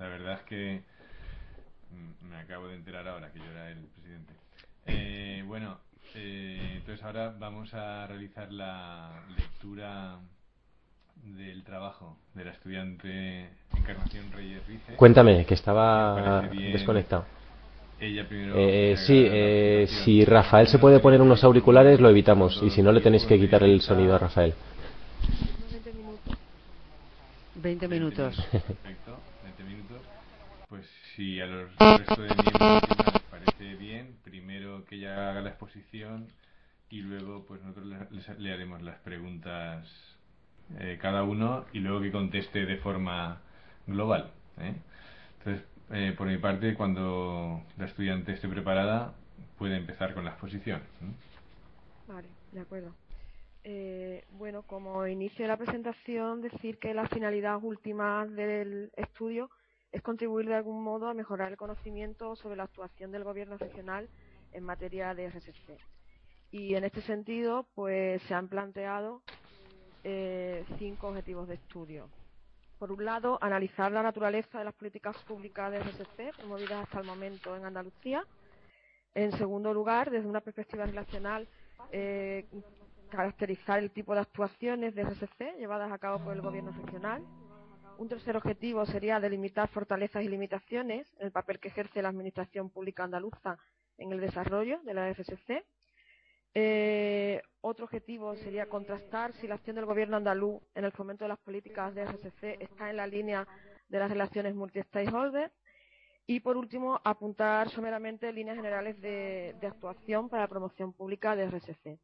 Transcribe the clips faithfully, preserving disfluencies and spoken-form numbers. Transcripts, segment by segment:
La verdad es que mm, me acabo de enterar ahora que yo era el presidente. Eh, bueno, eh, entonces ahora vamos a realizar la lectura del trabajo de la estudiante Encarnación Reyes Rice. Cuéntame, que Si os parece estaba bien, desconectado. ella primero Eh, que sí, haga la eh, presentación si y Rafael se luego puede poner seguimos unos ahí auriculares, lo con, con evitamos. Y todos si los no, le tenéis que equipos de quitar el sonido a mesa. Rafael. Unos veinte minutos. veinte veinte minutos. minutos, perfecto, veinte minutos. Pues si a los resto de miembros y tal les parece bien, primero que ella haga la exposición y luego pues nosotros le, les- le haremos las preguntas eh, cada uno y luego que conteste de forma global, ¿eh? Entonces, eh, por mi parte, cuando la estudiante esté preparada, puede empezar con la exposición, ¿eh? Vale, de acuerdo. Eh, bueno, como inicio de la presentación, decir que la finalidad última del estudio es contribuir de algún modo a mejorar el conocimiento sobre la actuación del gobierno regional en materia de R S C. Y en este sentido, pues se han planteado eh, cinco objetivos de estudio. Por un lado, analizar la naturaleza de las políticas públicas de R S C promovidas hasta el momento en Andalucía. En segundo lugar, desde una perspectiva relacional, eh, caracterizar el tipo de actuaciones de R S C llevadas a cabo por el Gobierno regional. Un tercer objetivo sería delimitar fortalezas y limitaciones en el papel que ejerce la Administración Pública Andaluza en el desarrollo de la R S C. Eh, otro objetivo sería contrastar si la acción del Gobierno andaluz en el fomento de las políticas de R S C está en la línea de las relaciones multi-stakeholder. Y, por último, apuntar someramente líneas generales de, de actuación para la promoción pública de R S C.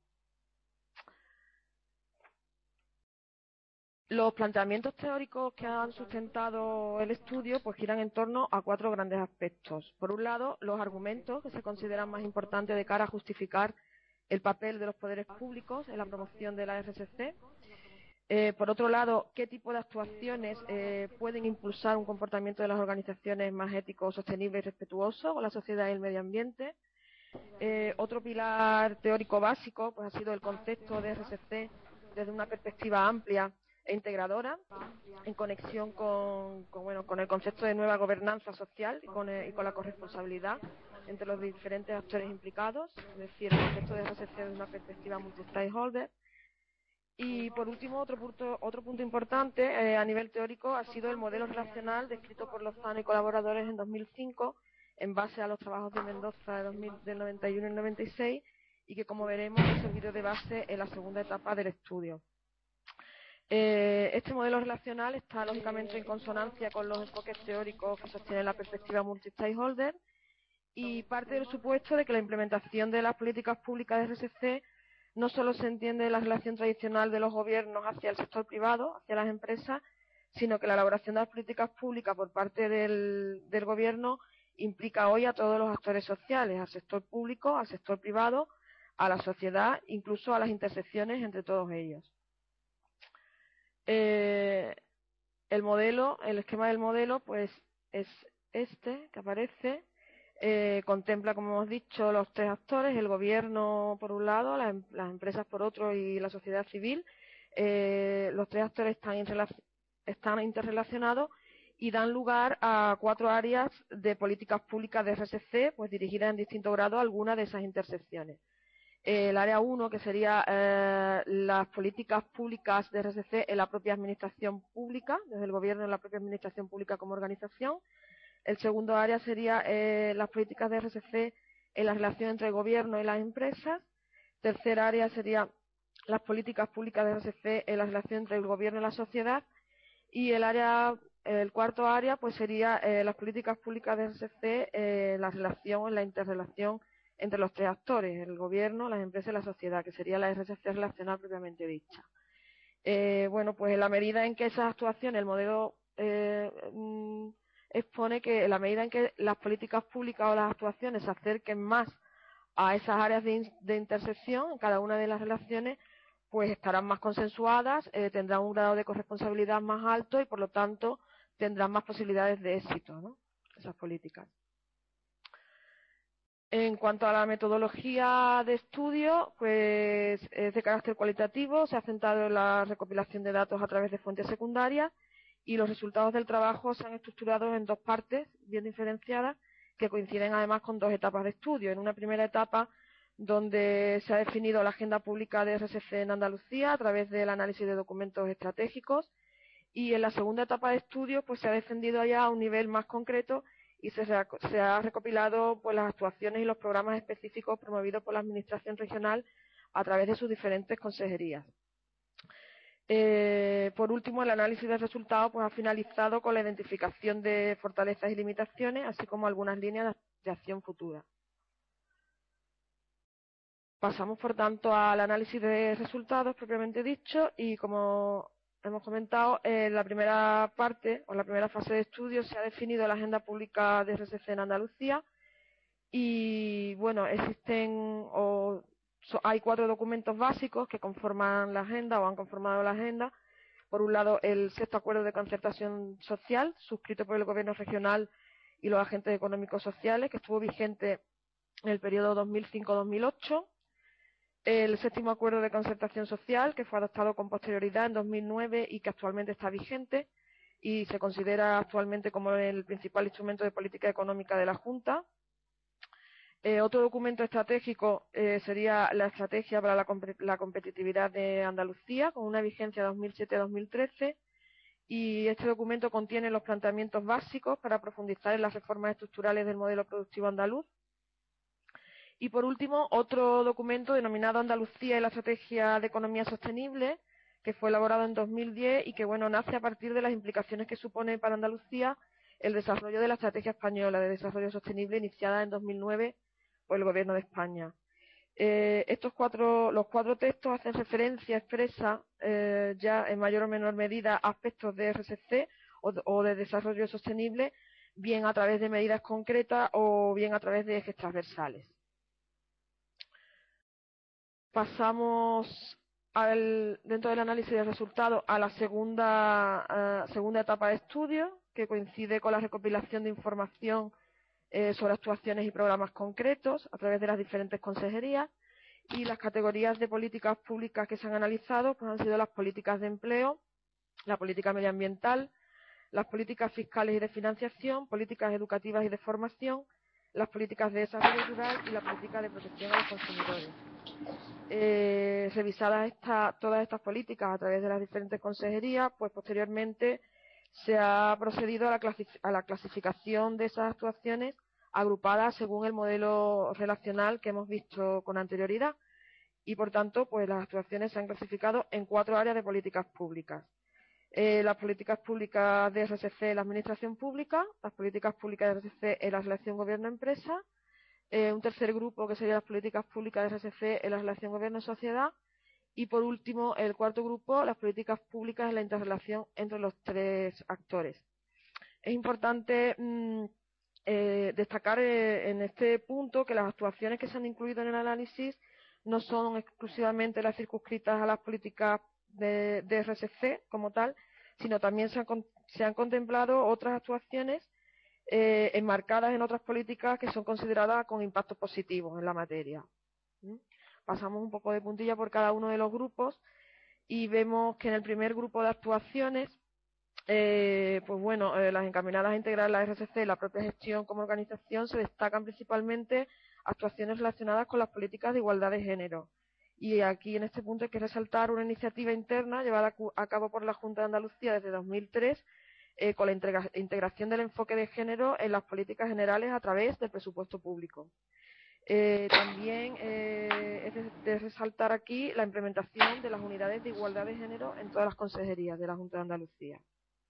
Los planteamientos teóricos que han sustentado el estudio pues giran en torno a cuatro grandes aspectos. Por un lado, los argumentos que se consideran más importantes de cara a justificar el papel de los poderes públicos en la promoción de la R S C. Eh, por otro lado, qué tipo de actuaciones eh, pueden impulsar un comportamiento de las organizaciones más ético, sostenible y respetuoso con la sociedad y el medio ambiente. Eh, otro pilar teórico básico pues, ha sido el concepto de R S C desde una perspectiva amplia e integradora, en conexión con, con, bueno, con el concepto de nueva gobernanza social y con, el, y con la corresponsabilidad entre los diferentes actores implicados, es decir, el concepto de R S C desde una perspectiva multi-stakeholder. Y por último, otro punto, otro punto importante eh, a nivel teórico ha sido el modelo relacional descrito por Lozano y colaboradores en dos mil cinco en base a los trabajos de Mendoza de dos mil, del noventa y uno y el noventa y seis y que, como veremos, ha servido de base en la segunda etapa del estudio. Eh, este modelo relacional está lógicamente en consonancia con los enfoques teóricos que sostienen la perspectiva multi-stakeholder y parte del supuesto de que la implementación de las políticas públicas de R S C no solo se entiende la relación tradicional de los gobiernos hacia el sector privado, hacia las empresas, sino que la elaboración de las políticas públicas por parte del, del gobierno implica hoy a todos los actores sociales, al sector público, al sector privado, a la sociedad, incluso a las intersecciones entre todos ellos. Eh, el modelo, el esquema del modelo, pues es este que aparece. Eh, contempla, como hemos dicho, los tres actores, el gobierno por un lado, las, las empresas por otro y la sociedad civil. Eh, los tres actores están, están interrelacionados y dan lugar a cuatro áreas de políticas públicas de R S C, pues dirigidas en distinto grado a alguna de esas intersecciones. Eh, el área uno, que sería eh, las políticas públicas de R S C en la propia administración pública, desde el gobierno en la propia administración pública como organización. El segundo área sería eh, las políticas de R S C en la relación entre el gobierno y las empresas. Tercer área sería las políticas públicas de R S C en la relación entre el gobierno y la sociedad. Y el área, el cuarto área, pues sería eh, las políticas públicas de R S C en eh, la relación, en la interrelación entre los tres actores, el gobierno, las empresas y la sociedad, que sería la R S C relacional propiamente dicha. Eh, bueno, pues en la medida en que esas actuaciones, el modelo eh, expone que en la medida en que las políticas públicas o las actuaciones se acerquen más a esas áreas de, in, de intersección en cada una de las relaciones, pues estarán más consensuadas, eh, tendrán un grado de corresponsabilidad más alto y, por lo tanto, tendrán más posibilidades de éxito, ¿no?, esas políticas. En cuanto a la metodología de estudio, pues es de carácter cualitativo, se ha centrado en la recopilación de datos a través de fuentes secundarias y los resultados del trabajo se han estructurado en dos partes bien diferenciadas que coinciden además con dos etapas de estudio. En una primera etapa donde se ha definido la agenda pública de R S C en Andalucía a través del análisis de documentos estratégicos, y en la segunda etapa de estudio pues se ha defendido ya a un nivel más concreto y se, se ha recopilado pues las actuaciones y los programas específicos promovidos por la Administración regional a través de sus diferentes consejerías. Eh, por último, el análisis de resultados pues, ha finalizado con la identificación de fortalezas y limitaciones, así como algunas líneas de acción futura. Pasamos, por tanto, al análisis de resultados propiamente dicho y, como hemos comentado, en la primera parte o la primera fase de estudio se ha definido la agenda pública de R S C en Andalucía y, bueno, existen o so, hay cuatro documentos básicos que conforman la agenda o han conformado la agenda. Por un lado, el sexto acuerdo de concertación social, suscrito por el Gobierno regional y los agentes económicos sociales, que estuvo vigente en el periodo dos mil cinco a dos mil ocho. El séptimo acuerdo de concertación social, que fue adoptado con posterioridad en dos mil nueve y que actualmente está vigente y se considera actualmente como el principal instrumento de política económica de la Junta. Eh, otro documento estratégico eh, sería la Estrategia para la, la Competitividad de Andalucía, con una vigencia dos mil siete a dos mil trece, y este documento contiene los planteamientos básicos para profundizar en las reformas estructurales del modelo productivo andaluz. Y por último, otro documento denominado Andalucía y la Estrategia de Economía Sostenible, que fue elaborado en dos mil diez y que, bueno, nace a partir de las implicaciones que supone para Andalucía el desarrollo de la Estrategia Española de Desarrollo Sostenible iniciada en dos mil nueve por el Gobierno de España. Eh, estos cuatro, los cuatro textos hacen referencia expresa eh, ya en mayor o menor medida a aspectos de R S C o, o de desarrollo sostenible, bien a través de medidas concretas o bien a través de ejes transversales. Pasamos al, dentro del análisis de resultados a la segunda, uh, segunda etapa de estudio, que coincide con la recopilación de información eh, sobre actuaciones y programas concretos a través de las diferentes consejerías, y las categorías de políticas públicas que se han analizado pues, han sido las políticas de empleo, la política medioambiental, las políticas fiscales y de financiación, políticas educativas y de formación, las políticas de desarrollo rural y la política de protección a los consumidores. Eh, revisadas esta, todas estas políticas a través de las diferentes consejerías, pues posteriormente se ha procedido a la, a la clasificación de esas actuaciones agrupadas según el modelo relacional que hemos visto con anterioridad y, por tanto, pues las actuaciones se han clasificado en cuatro áreas de políticas públicas. Eh, las políticas públicas de R S C en la administración pública, las políticas públicas de R S C en la relación gobierno-empresa, eh, un tercer grupo que sería las políticas públicas de R S C en la relación gobierno-sociedad y, por último, el cuarto grupo, las políticas públicas en la interrelación entre los tres actores. Es importante mmm, eh, destacar eh, en este punto que las actuaciones que se han incluido en el análisis no son exclusivamente las circunscritas a las políticas de, de R S C como tal, sino también se han, se han contemplado otras actuaciones eh, enmarcadas en otras políticas que son consideradas con impacto positivo en la materia. ¿Mm? Pasamos un poco de puntilla por cada uno de los grupos y vemos que en el primer grupo de actuaciones, eh, pues bueno, eh, las encaminadas a integrar la R S C en la propia gestión como organización, se destacan principalmente actuaciones relacionadas con las políticas de igualdad de género. Y aquí en este punto hay que resaltar una iniciativa interna llevada a cabo por la Junta de Andalucía desde dos mil tres eh, con la integra integración del enfoque de género en las políticas generales a través del presupuesto público. Eh, también eh, es de, de resaltar aquí la implementación de las unidades de igualdad de género en todas las consejerías de la Junta de Andalucía.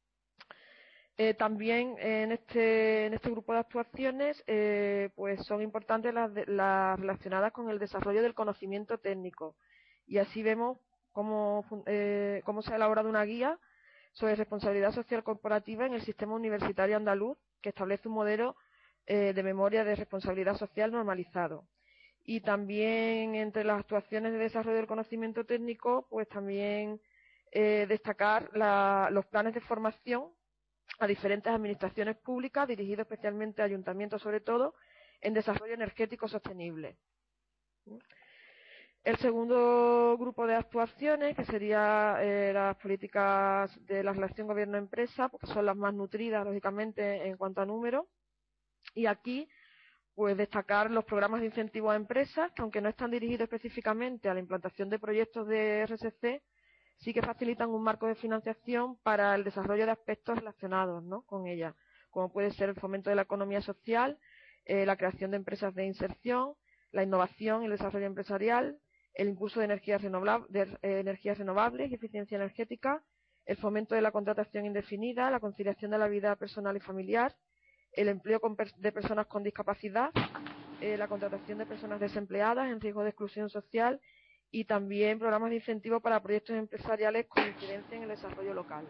Eh, también en este, en este grupo de actuaciones eh, pues son importantes las, de, las relacionadas con el desarrollo del conocimiento técnico. Y así vemos cómo, eh, cómo se ha elaborado una guía sobre responsabilidad social corporativa en el sistema universitario andaluz, que establece un modelo eh, de memoria de responsabilidad social normalizado. Y también entre las actuaciones de desarrollo del conocimiento técnico, pues también eh, destacar la, los planes de formación a diferentes administraciones públicas, dirigidos especialmente a ayuntamientos sobre todo, en desarrollo energético sostenible. El segundo grupo de actuaciones, que sería eh, las políticas de la relación gobierno-empresa, porque son las más nutridas, lógicamente, en cuanto a número. Y aquí, pues destacar los programas de incentivo a empresas, que aunque no están dirigidos específicamente a la implantación de proyectos de R S C, sí que facilitan un marco de financiación para el desarrollo de aspectos relacionados, ¿no?, con ella, como puede ser el fomento de la economía social, eh, la creación de empresas de inserción, la innovación y el desarrollo empresarial, el impulso de energías, renovab de, eh, energías renovables y eficiencia energética, el fomento de la contratación indefinida, la conciliación de la vida personal y familiar, el empleo con per de personas con discapacidad, eh, la contratación de personas desempleadas en riesgo de exclusión social y también programas de incentivo para proyectos empresariales con incidencia en el desarrollo local.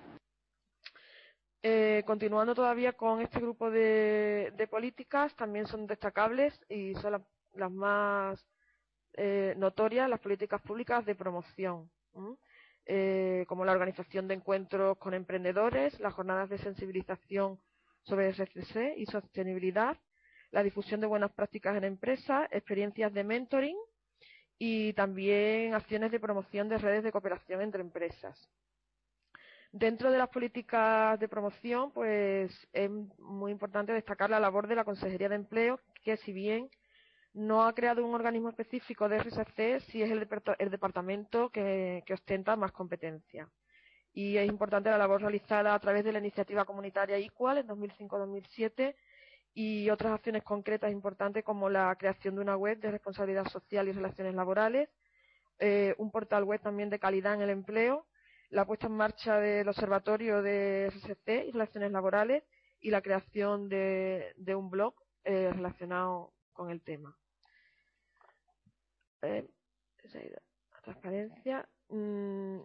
Eh, continuando todavía con este grupo de, de políticas, también son destacables y son la, las más eh, notorias las políticas públicas de promoción, eh, como la organización de encuentros con emprendedores, las jornadas de sensibilización sobre R S C y sostenibilidad, la difusión de buenas prácticas en empresas, experiencias de mentoring y también acciones de promoción de redes de cooperación entre empresas. Dentro de las políticas de promoción, pues es muy importante destacar la labor de la Consejería de Empleo, que si bien no ha creado un organismo específico de R S C, sí es el, el departamento que, que ostenta más competencia. Y es importante la labor realizada a través de la iniciativa comunitaria Equal en dos mil cinco dos mil siete y otras acciones concretas importantes como la creación de una web de responsabilidad social y relaciones laborales, eh, un portal web también de calidad en el empleo, la puesta en marcha del observatorio de R S C y relaciones laborales y la creación de, de un blog eh, relacionado con el tema. Eh, transparencia. Mm,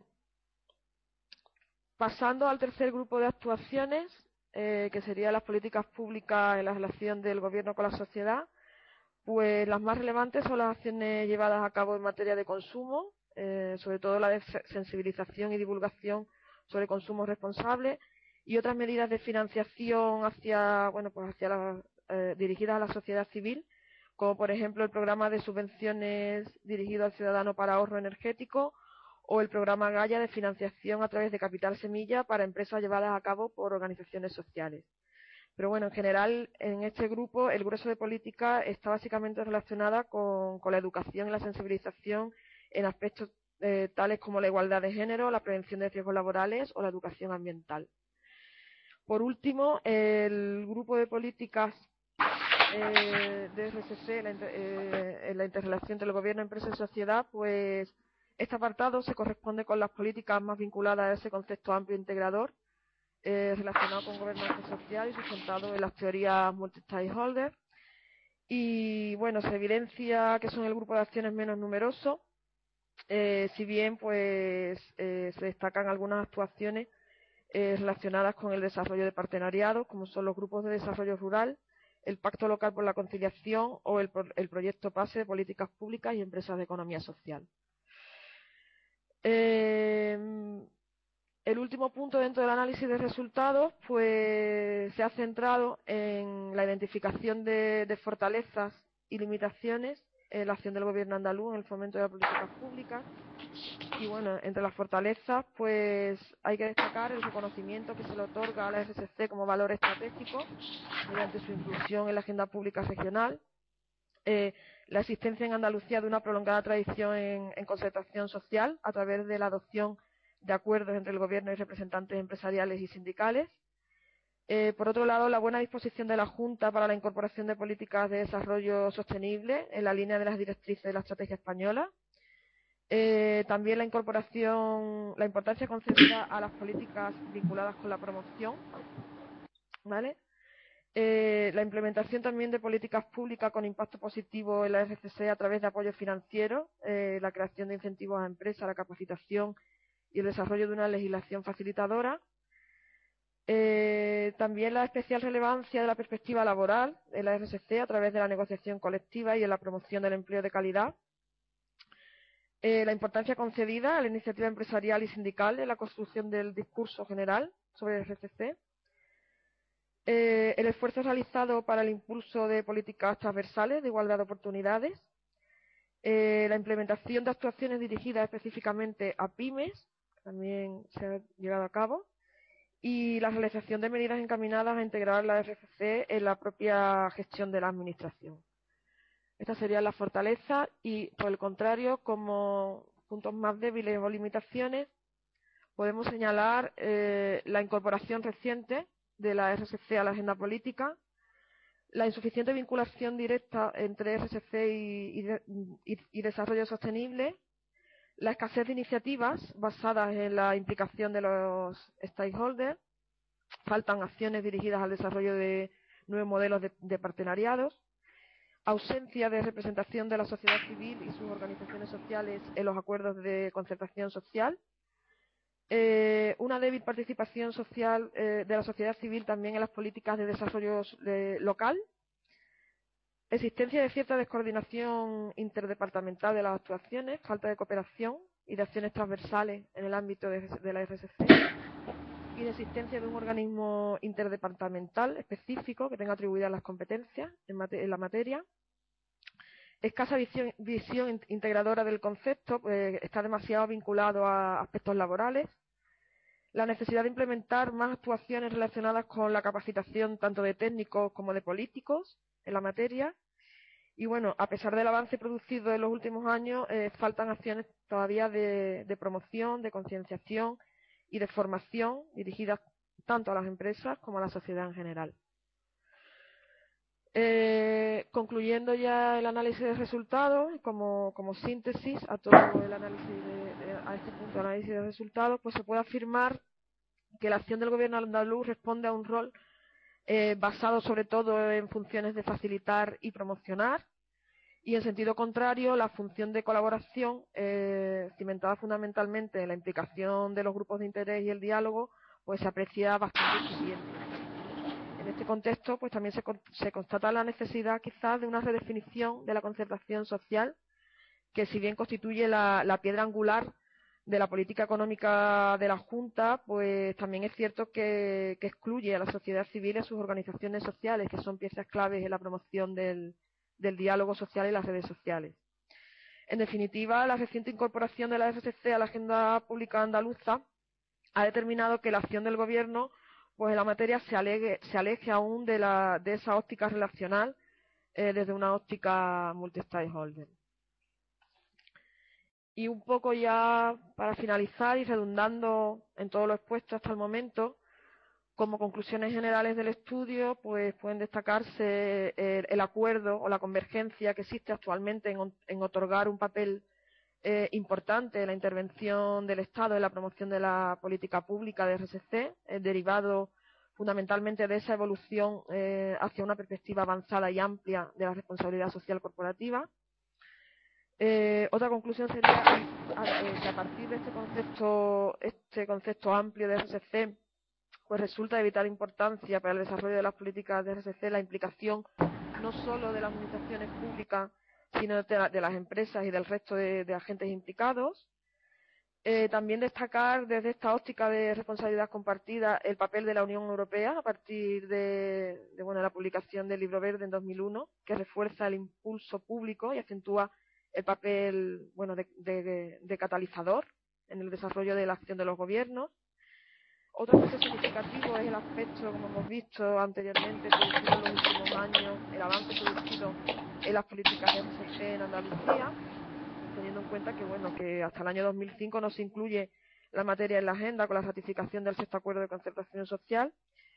pasando al tercer grupo de actuaciones, eh, que serían las políticas públicas en la relación del gobierno con la sociedad, pues las más relevantes son las acciones llevadas a cabo en materia de consumo, eh, sobre todo la de sensibilización y divulgación sobre consumo responsable y otras medidas de financiación hacia, bueno, pues hacia la, eh, dirigidas a la sociedad civil, como por ejemplo el programa de subvenciones dirigido al ciudadano para ahorro energético o el programa Gaia de financiación a través de Capital Semilla para empresas llevadas a cabo por organizaciones sociales. Pero bueno, en general, en este grupo, el grueso de política está básicamente relacionada con, con la educación y la sensibilización en aspectos eh, tales como la igualdad de género, la prevención de riesgos laborales o la educación ambiental. Por último, el grupo de políticas eh, de R S C, la, eh, en la interrelación entre el gobierno, empresa y sociedad, pues este apartado se corresponde con las políticas más vinculadas a ese concepto amplio e integrador, eh, relacionado con gobernanza social y sustentado en las teorías multi-stakeholder. Y bueno, se evidencia que son el grupo de acciones menos numeroso, eh, si bien pues eh, se destacan algunas actuaciones eh, relacionadas con el desarrollo de partenariados, como son los grupos de desarrollo rural, el Pacto Local por la Conciliación o el, el proyecto PASE de Políticas Públicas y Empresas de Economía Social. Eh, el último punto dentro del análisis de resultados pues se ha centrado en la identificación de, de fortalezas y limitaciones en la acción del gobierno andaluz en el fomento de las políticas públicas. Y bueno, entre las fortalezas pues hay que destacar el reconocimiento que se le otorga a la R S C como valor estratégico mediante su inclusión en la agenda pública regional, eh, la existencia en Andalucía de una prolongada tradición en, en concertación social a través de la adopción de acuerdos entre el gobierno y representantes empresariales y sindicales. Eh, por otro lado, la buena disposición de la Junta para la incorporación de políticas de desarrollo sostenible en la línea de las directrices de la estrategia española. Eh, también la incorporación, la importancia concedida a las políticas vinculadas con la promoción, ¿vale? Eh, la implementación también de políticas públicas con impacto positivo en la R S C a través de apoyo financiero, eh, la creación de incentivos a empresas, la capacitación y el desarrollo de una legislación facilitadora. Eh, también la especial relevancia de la perspectiva laboral en la R S C a través de la negociación colectiva y en la promoción del empleo de calidad. Eh, la importancia concedida a la iniciativa empresarial y sindical en la construcción del discurso general sobre el R S C. Eh, el esfuerzo realizado para el impulso de políticas transversales de igualdad de oportunidades. Eh, la implementación de actuaciones dirigidas específicamente a pymes, también se ha llevado a cabo, y la realización de medidas encaminadas a integrar la R F C en la propia gestión de la administración. Estas serían las fortalezas y, por el contrario, como puntos más débiles o limitaciones, podemos señalar eh, la incorporación reciente de la R S C a la agenda política, la insuficiente vinculación directa entre R S C y, y, de, y, y desarrollo sostenible, la escasez de iniciativas basadas en la implicación de los stakeholders, faltan acciones dirigidas al desarrollo de nuevos modelos de, de partenariados, ausencia de representación de la sociedad civil y sus organizaciones sociales en los acuerdos de concertación social, eh, una débil participación social eh, de la sociedad civil también en las políticas de desarrollo de, local, existencia de cierta descoordinación interdepartamental de las actuaciones, falta de cooperación y de acciones transversales en el ámbito de, de la R S C, inexistencia de un organismo interdepartamental específico que tenga atribuidas las competencias en, mate en la materia, escasa visión, visión integradora del concepto, pues está demasiado vinculado a aspectos laborales, la necesidad de implementar más actuaciones relacionadas con la capacitación tanto de técnicos como de políticos en la materia. Y bueno, a pesar del avance producido en los últimos años, eh, faltan acciones todavía de, de promoción, de concienciación y de formación dirigidas tanto a las empresas como a la sociedad en general. Eh, concluyendo ya el análisis de resultados, como, como síntesis a todo el análisis de, de, a este punto de análisis de resultados, pues se puede afirmar que la acción del gobierno andaluz responde a un rol eh, basado sobre todo en funciones de facilitar y promocionar, y en sentido contrario, la función de colaboración, eh, cimentada fundamentalmente en la implicación de los grupos de interés y el diálogo, pues se aprecia bastante incipiente. En este contexto, pues también se, se constata la necesidad quizás de una redefinición de la concertación social, que si bien constituye la, la piedra angular de la política económica de la Junta, pues también es cierto que, que excluye a la sociedad civil y a sus organizaciones sociales, que son piezas claves en la promoción del, del diálogo social y las redes sociales. En definitiva, la reciente incorporación de la R S C a la agenda pública andaluza ha determinado que la acción del Gobierno, pues en la materia se, alegue, se aleje aún de, la, de esa óptica relacional eh, desde una óptica multi-stakeholder. Y un poco ya para finalizar y redundando en todo lo expuesto hasta el momento, como conclusiones generales del estudio, pues pueden destacarse el, el acuerdo o la convergencia que existe actualmente en, en otorgar un papel eh, importante en la intervención del Estado en la promoción de la política pública de R S C, eh, derivado fundamentalmente de esa evolución eh, hacia una perspectiva avanzada y amplia de la responsabilidad social corporativa. Eh, otra conclusión sería eh, que a partir de este concepto, este concepto amplio de R S C, pues resulta de vital importancia para el desarrollo de las políticas de R S C la implicación no solo de las administraciones públicas, sino de, la, de las empresas y del resto de, de agentes implicados. Eh, también destacar desde esta óptica de responsabilidad compartida el papel de la Unión Europea a partir de, de bueno, la publicación del Libro Verde en dos mil uno, que refuerza el impulso público y acentúa el papel bueno, de, de, de catalizador en el desarrollo de la acción de los gobiernos. Otro aspecto significativo es el aspecto, como hemos visto anteriormente, producido en los últimos años, el avance producido en las políticas de R S C en Andalucía, teniendo en cuenta que bueno que hasta el año dos mil cinco no se incluye la materia en la agenda con la ratificación del sexto acuerdo de concertación social.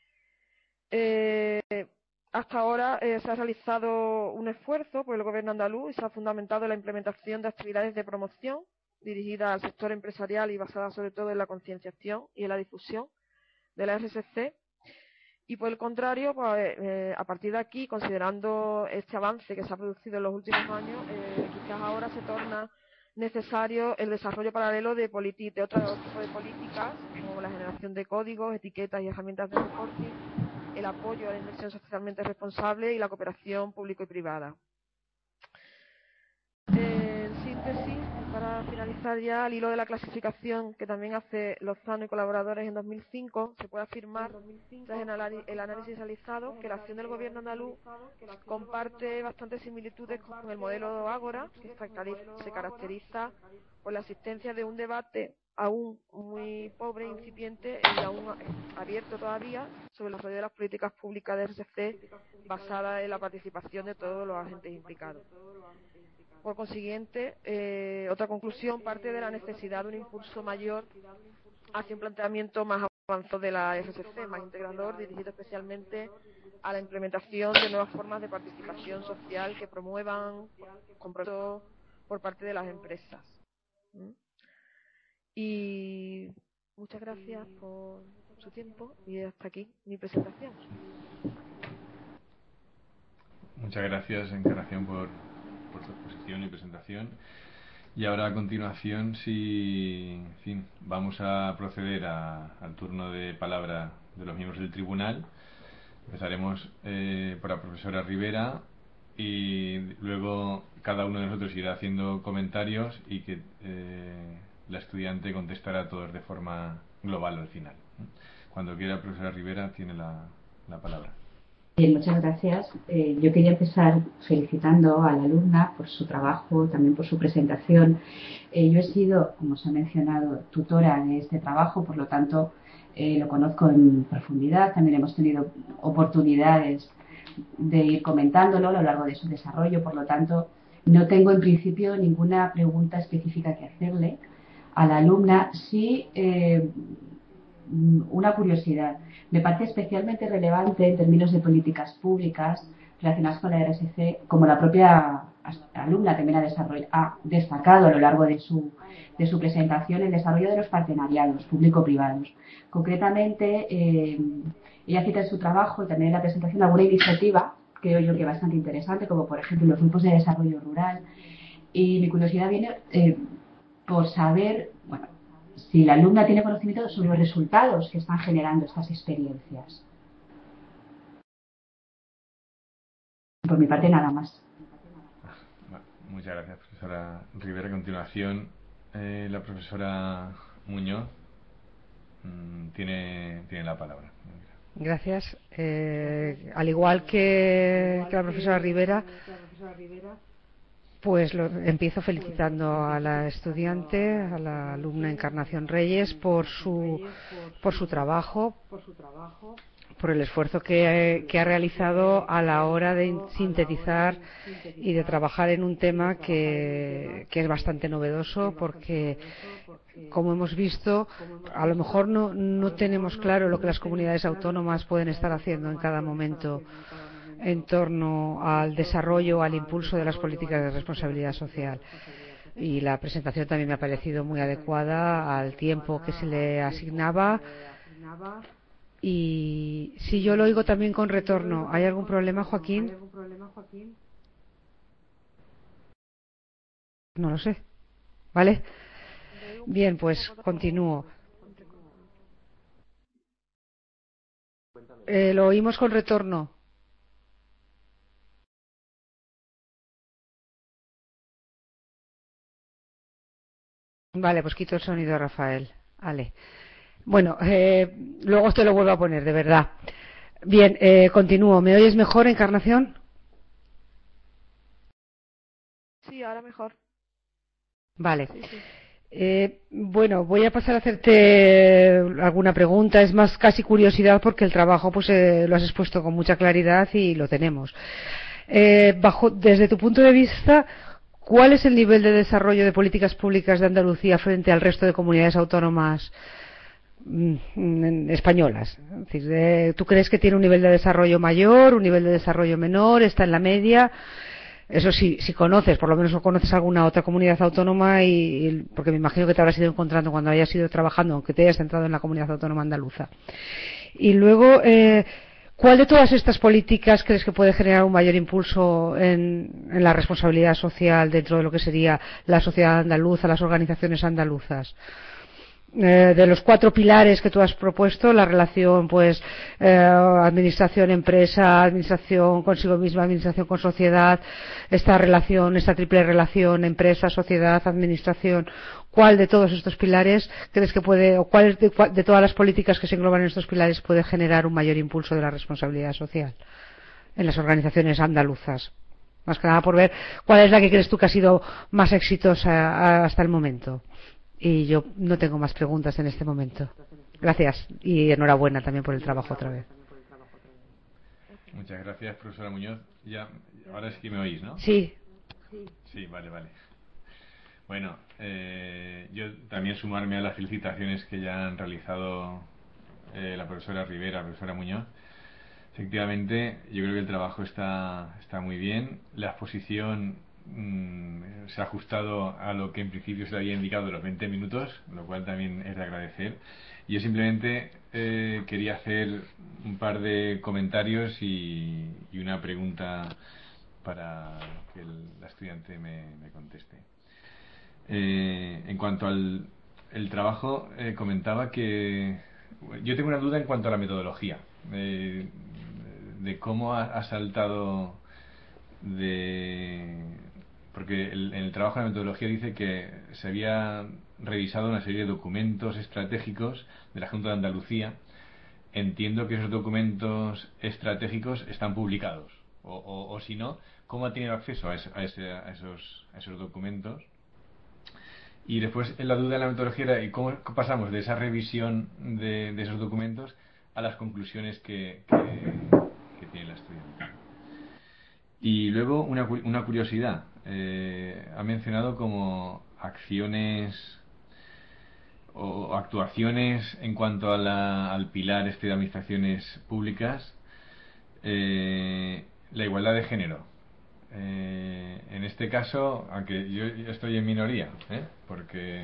Eh, hasta ahora eh, se ha realizado un esfuerzo por el gobierno andaluz y se ha fundamentado en la implementación de actividades de promoción dirigidas al sector empresarial y basadas sobre todo en la concienciación y en la difusión de la R S C. Y por el contrario, pues, eh, a partir de aquí, considerando este avance que se ha producido en los últimos años, eh, quizás ahora se torna necesario el desarrollo paralelo de, de otro tipo de políticas, como la generación de códigos, etiquetas y herramientas de reporting, el apoyo a la inversión socialmente responsable y la cooperación público y privada. Eh, en síntesis, para finalizar ya, al hilo de la clasificación que también hace Lozano y colaboradores en dos mil cinco, se puede afirmar, tras el análisis realizado, que la acción del gobierno andaluz comparte bastantes similitudes con el modelo Ágora, que se caracteriza por la existencia de un debate aún muy pobre, incipiente y aún abierto todavía sobre el desarrollo de las políticas públicas de R S C basada en la participación de todos los agentes implicados. Por consiguiente, eh, otra conclusión parte de la necesidad de un impulso mayor hacia un planteamiento más avanzado de la R S C, más integrador, dirigido especialmente a la implementación de nuevas formas de participación social que promuevan compromisos por parte de las empresas. ¿Mm? Y muchas gracias por su tiempo y hasta aquí mi presentación. Muchas gracias, Encarnación, por, por tu exposición y presentación. Y ahora a continuación, si, en fin, vamos a proceder a, al turno de palabra de los miembros del tribunal. Empezaremos eh, por la profesora Rivera y luego cada uno de nosotros irá haciendo comentarios y que eh, la estudiante contestará a todos de forma global al final. Cuando quiera, profesora Rivera, tiene la, la palabra. Bien, muchas gracias. Eh, yo quería empezar felicitando a la alumna por su trabajo, también por su presentación. Eh, yo he sido, como se ha mencionado, tutora de este trabajo, por lo tanto eh, lo conozco en profundidad. También hemos tenido oportunidades de ir comentándolo a lo largo de su desarrollo, por lo tanto no tengo en principio ninguna pregunta específica que hacerle a la alumna. Sí, eh, una curiosidad. Me parece especialmente relevante en términos de políticas públicas relacionadas con la R S C, como la propia alumna también ha, ha destacado a lo largo de su, de su presentación, el desarrollo de los partenariados público-privados. Concretamente, eh, ella cita en su trabajo y también en la presentación alguna iniciativa, creo yo que bastante interesante, como por ejemplo los grupos de desarrollo rural. Y mi curiosidad viene eh, por saber, bueno, si la alumna tiene conocimiento sobre los resultados que están generando estas experiencias. Por mi parte, nada más. Muchas gracias, profesora Rivera. A continuación, eh, la profesora Muñoz mmm, tiene, tiene la palabra. Gracias. Eh, al igual que, que la profesora Rivera, pues lo, empiezo felicitando a la estudiante, a la alumna Encarnación Reyes, por su, por su trabajo, por el esfuerzo que, que ha realizado a la hora de sintetizar y de trabajar en un tema que, que es bastante novedoso, porque, como hemos visto, a lo mejor no, no tenemos claro lo que las comunidades autónomas pueden estar haciendo en cada momento en torno al desarrollo, al impulso de las políticas de responsabilidad social. Y la presentación también me ha parecido muy adecuada al tiempo que se le asignaba. Y si yo lo oigo también con retorno, ¿hay algún problema, Joaquín? No lo sé. ¿Vale? Bien, pues continúo. Eh, lo oímos con retorno. Vale, pues quito el sonido, Rafael. Vale. Bueno, eh, luego te lo vuelvo a poner, de verdad. Bien, eh, continúo. ¿Me oyes mejor, Encarnación? Sí, ahora mejor. Vale. Sí, sí. Eh, bueno, voy a pasar a hacerte alguna pregunta. Es más casi curiosidad, porque el trabajo pues eh, lo has expuesto con mucha claridad y lo tenemos. Eh, bajo, desde tu punto de vista, ¿cuál es el nivel de desarrollo de políticas públicas de Andalucía frente al resto de comunidades autónomas mm, españolas? Es decir, eh, ¿tú crees que tiene un nivel de desarrollo mayor, un nivel de desarrollo menor, está en la media? Eso sí, si conoces, por lo menos o conoces alguna otra comunidad autónoma, y, y porque me imagino que te habrás ido encontrando cuando hayas ido trabajando, aunque te hayas centrado en la comunidad autónoma andaluza. Y luego, eh, ¿cuál de todas estas políticas crees que puede generar un mayor impulso en, en la responsabilidad social dentro de lo que sería la sociedad andaluza, las organizaciones andaluzas? eh, de los cuatro pilares que tú has propuesto, la relación, pues, eh, administración-empresa, administración consigo misma, administración con sociedad, esta relación, esta triple relación, empresa, sociedad, administración, ¿cuál de todos estos pilares crees que puede, o cuál de, de todas las políticas que se engloban en estos pilares puede generar un mayor impulso de la responsabilidad social en las organizaciones andaluzas? Más que nada por ver cuál es la que crees tú que ha sido más exitosa hasta el momento. Y yo no tengo más preguntas en este momento. Gracias y enhorabuena también por el trabajo otra vez. Muchas gracias, profesora Muñoz. Ya, ahora sí que me oís, ¿no? Sí. Sí, vale, vale. Bueno, eh, yo también sumarme a las felicitaciones que ya han realizado eh, la profesora Rivera, la profesora Muñoz. Efectivamente, yo creo que el trabajo está, está muy bien. La exposición mmm, se ha ajustado a lo que en principio se le había indicado de los veinte minutos, lo cual también es de agradecer. Yo simplemente eh, quería hacer un par de comentarios y, y una pregunta para que el, la estudiante me, me conteste. Eh, en cuanto al el trabajo, eh, comentaba que yo tengo una duda en cuanto a la metodología. Eh, de cómo ha, ha saltado de... Porque el, en el trabajo de la metodología dice que se había revisado una serie de documentos estratégicos de la Junta de Andalucía. Entiendo que esos documentos estratégicos están publicados. O, o, o si no, ¿cómo ha tenido acceso a, ese, a, ese, a, esos, a esos documentos? Y después la duda de la metodología era ¿y cómo pasamos de esa revisión de, de esos documentos a las conclusiones que, que, que tiene la estudiante? Y luego una, una curiosidad. Eh, ha mencionado como acciones o actuaciones en cuanto a la, al pilar este de administraciones públicas, eh, la igualdad de género. Eh, en este caso, aunque yo, yo estoy en minoría, ¿eh? porque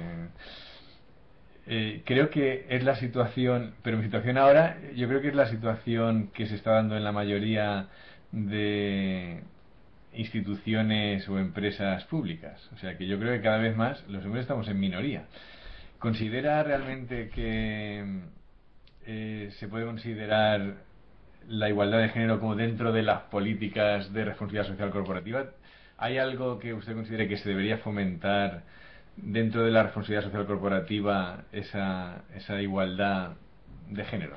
eh, creo que es la situación, pero mi situación ahora, yo creo que es la situación que se está dando en la mayoría de instituciones o empresas públicas. O sea que yo creo que cada vez más los hombres estamos en minoría. ¿Considera realmente que eh, se puede considerar la igualdad de género como dentro de las políticas de responsabilidad social corporativa? ¿Hay algo que usted considere que se debería fomentar dentro de la responsabilidad social corporativa, esa, esa igualdad de género?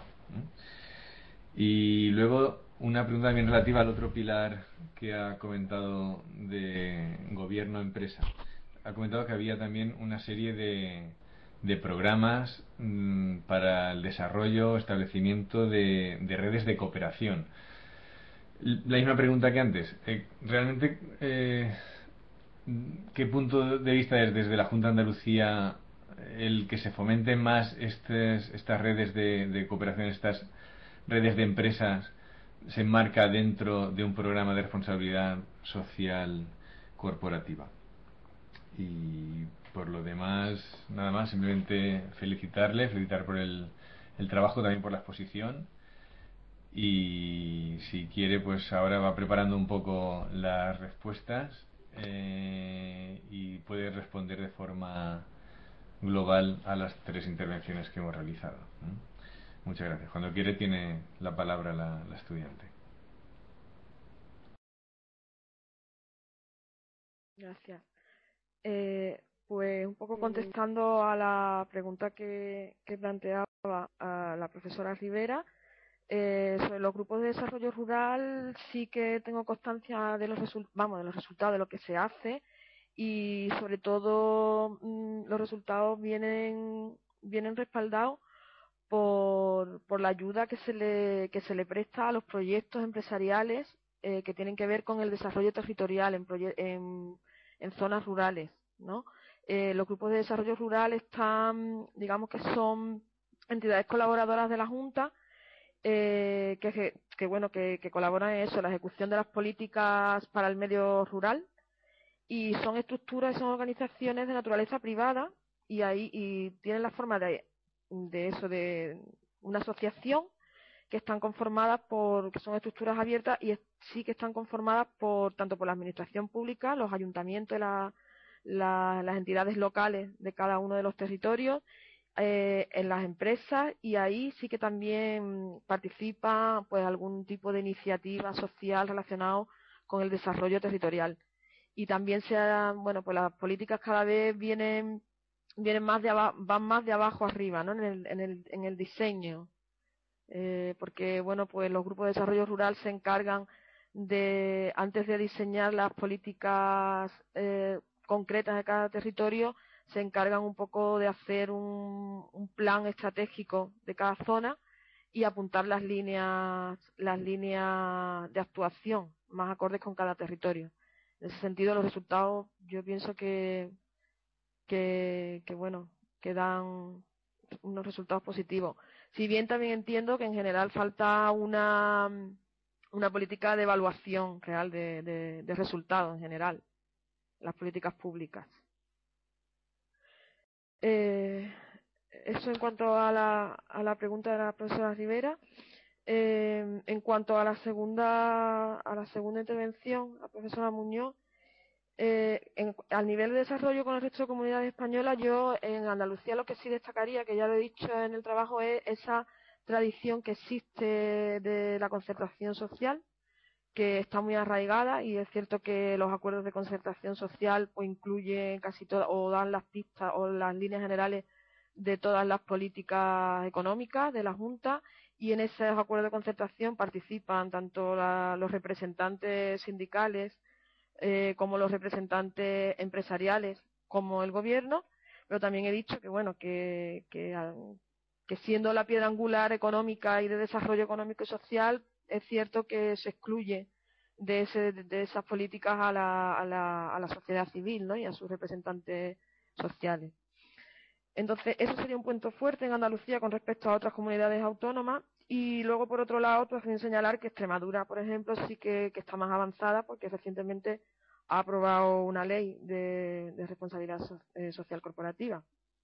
Y luego una pregunta también relativa al otro pilar que ha comentado de gobierno-empresa. Ha comentado que había también una serie de, de programas mmm, para el desarrollo, establecimiento de, de redes de cooperación. La misma pregunta que antes. Eh, ¿Realmente eh, qué punto de vista es desde la Junta de Andalucía el que se fomenten más estas, estas redes de, de cooperación, estas redes de empresas, se enmarca dentro de un programa de responsabilidad social corporativa? Y por lo demás, nada más, simplemente felicitarle, felicitar por el, el trabajo, también por la exposición. Y si quiere, pues ahora va preparando un poco las respuestas eh, y puede responder de forma global a las tres intervenciones que hemos realizado. ¿Mm? Muchas gracias. Cuando quiere tiene la palabra la, la estudiante. Gracias. Eh, pues un poco contestando a la pregunta que, que planteaba a la profesora Rivera, eh, sobre los grupos de desarrollo rural sí que tengo constancia de los, resu- vamos, de los resultados de lo que se hace y sobre todo mmm, los resultados vienen, vienen respaldados por, por la ayuda que se le, que se le presta a los proyectos empresariales eh, que tienen que ver con el desarrollo territorial en, en, en zonas rurales, ¿no? Eh, los grupos de desarrollo rural están, digamos que son entidades colaboradoras de la Junta eh, que, que, bueno, que, que colaboran en eso, la ejecución de las políticas para el medio rural y son estructuras y son organizaciones de naturaleza privada y ahí y tienen la forma de de eso, de una asociación que están conformadas por, que son estructuras abiertas y sí que están conformadas por tanto por la administración pública, los ayuntamientos, la, la, las entidades locales de cada uno de los territorios eh, en las empresas, y ahí sí que también participa pues algún tipo de iniciativa social relacionado con el desarrollo territorial. Y también se ha, bueno, pues las políticas cada vez vienen vienen más de abajo, van más de abajo arriba, ¿no? En el, en el, en el diseño. Eh, porque, bueno, pues los grupos de desarrollo rural se encargan de, antes de diseñar las políticas eh, concretas de cada territorio, se encargan un poco de hacer un, un plan estratégico de cada zona y apuntar las líneas, las líneas de actuación más acordes con cada territorio. En ese sentido, los resultados, yo pienso que, que, que bueno, que dan unos resultados positivos. Si bien también entiendo que en general falta una, una política de evaluación real de, de, de resultados en general, las políticas públicas. Eh, eso en cuanto a la, a la pregunta de la profesora Rivera. Eh, en cuanto a la segunda a la segunda intervención, la profesora Muñoz, eh, en, al nivel de desarrollo con el resto de comunidades españolas, yo en Andalucía lo que sí destacaría, que ya lo he dicho en el trabajo, es esa tradición que existe de la concertación social, que está muy arraigada, y es cierto que los acuerdos de concertación social pues incluyen casi todas, o dan las pistas o las líneas generales de todas las políticas económicas de la Junta, y en esos acuerdos de concertación participan tanto la, los representantes sindicales eh, como los representantes empresariales, como el gobierno. Pero también he dicho que bueno que, que, que siendo la piedra angular económica y de desarrollo económico y social, es cierto que se excluye de, ese, de esas políticas a la, a, la, a la sociedad civil, ¿no? Y a sus representantes sociales. Entonces, eso sería un punto fuerte en Andalucía con respecto a otras comunidades autónomas. Y luego, por otro lado, pues señalar que Extremadura, por ejemplo, sí que, que está más avanzada, porque recientemente ha aprobado una ley de, de responsabilidad so, eh, social corporativa.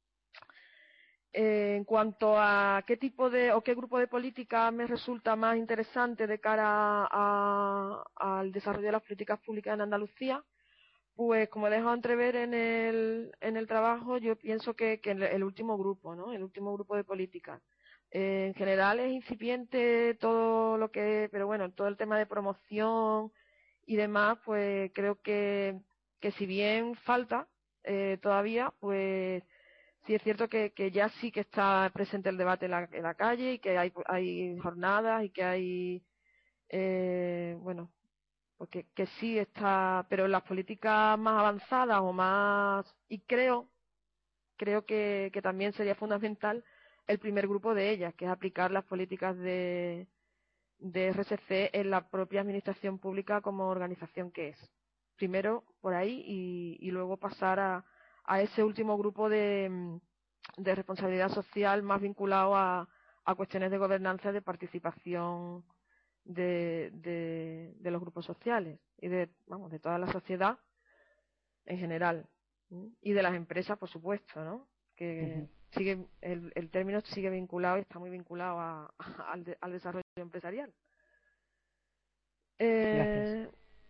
Eh, en cuanto a qué tipo de o qué grupo de política me resulta más interesante de cara a, a, al desarrollo de las políticas públicas en Andalucía, pues como he dejado entrever en el, en el trabajo, yo pienso que, que el último grupo, ¿no? El último grupo de políticas. Eh, en general es incipiente todo lo que, pero bueno, todo el tema de promoción y demás, pues creo que, que si bien falta eh, todavía, pues sí es cierto que, que ya sí que está presente el debate en la, en la calle, y que hay, hay jornadas, y que hay, eh, bueno, porque que sí está, pero las políticas más avanzadas o más, y creo, creo que, que también sería fundamental el primer grupo de ellas, que es aplicar las políticas de, de R S C en la propia administración pública como organización que es. Primero por ahí y, y luego pasar a, a ese último grupo de, de responsabilidad social más vinculado a, a cuestiones de gobernanza, de participación de, de, de los grupos sociales y de, vamos, de toda la sociedad en general, ¿sí? Y de las empresas, por supuesto, ¿no? Que uh-huh. sigue el, el término sigue vinculado y está muy vinculado a, a, al, de, al desarrollo empresarial. Eh,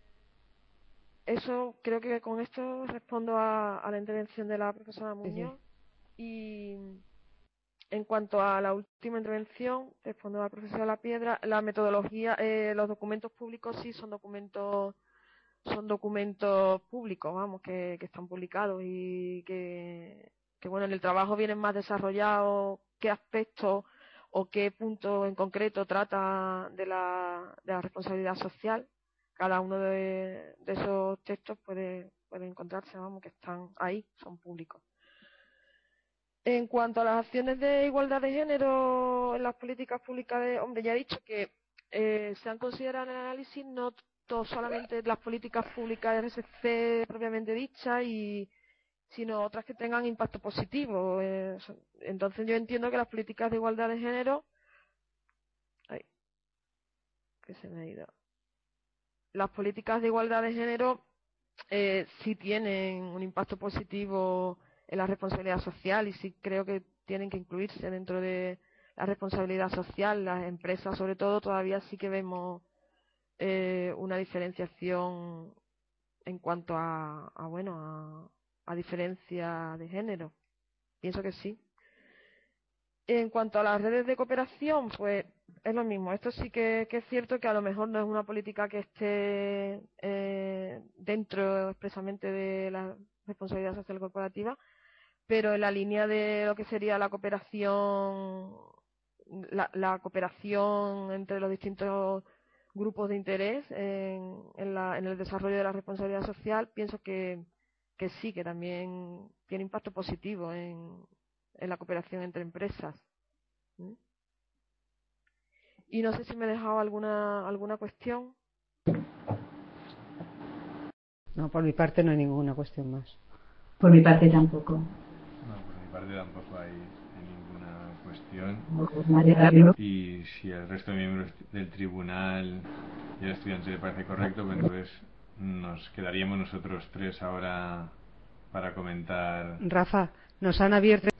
eso creo que con esto respondo a, a la intervención de la profesora Muñoz. Sí, sí. Y en cuanto a la última intervención, respondo a la profesora La Piedra, la metodología, eh, los documentos públicos sí son documentos son documentos públicos, vamos, que, que están publicados, y que, que, bueno, en el trabajo vienen más desarrollados qué aspectos o qué punto en concreto trata de la, de la responsabilidad social. Cada uno de, de esos textos puede, puede encontrarse, vamos, que están ahí, son públicos. En cuanto a las acciones de igualdad de género en las políticas públicas, de, hombre, ya he dicho que eh, se han considerado en el análisis no solamente las políticas públicas de R S C propiamente dichas, y sino otras que tengan impacto positivo. Eh, entonces yo entiendo que las políticas de igualdad de género, ay, que se me ha ido. Las políticas de igualdad de género eh, sí tienen un impacto positivo en la responsabilidad social, y sí creo que tienen que incluirse dentro de la responsabilidad social. Las empresas, sobre todo, todavía sí que vemos eh, una diferenciación en cuanto a, a bueno, a, a diferencia de género. Pienso que sí. En cuanto a las redes de cooperación, pues es lo mismo. Esto sí que, que es cierto que a lo mejor no es una política que esté eh, dentro expresamente de la responsabilidad social corporativa, pero en la línea de lo que sería la cooperación, la, la cooperación entre los distintos grupos de interés en, en, la, en el desarrollo de la responsabilidad social, pienso que, que sí, que también tiene impacto positivo en, en la cooperación entre empresas. ¿Mm? Y no sé si me he dejado alguna, alguna cuestión. No, por mi parte no hay ninguna cuestión más. Por mi parte tampoco. No, por mi parte tampoco hay, hay ninguna cuestión. María, Y si al resto de miembros del tribunal y al estudiante le parece correcto, pues entonces nos quedaríamos nosotros tres ahora para comentar. Rafa, nos han abierto